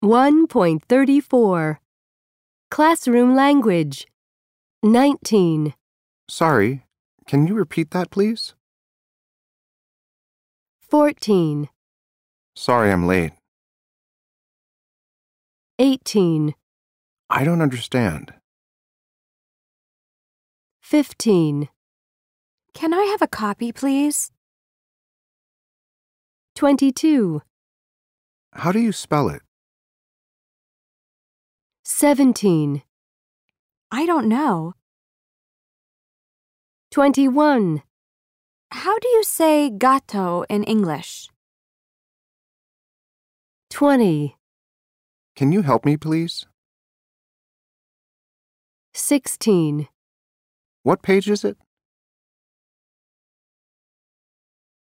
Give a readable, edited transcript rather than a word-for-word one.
1.34 Classroom Language 19. Sorry, can you repeat that, please? 14. Sorry I'm late. 18. I don't understand. 15. Can I have a copy, please? 22. How do you spell it? 17. I don't know. 21. How do you say gato in English? 20. Can you help me, please? 16. What page is it?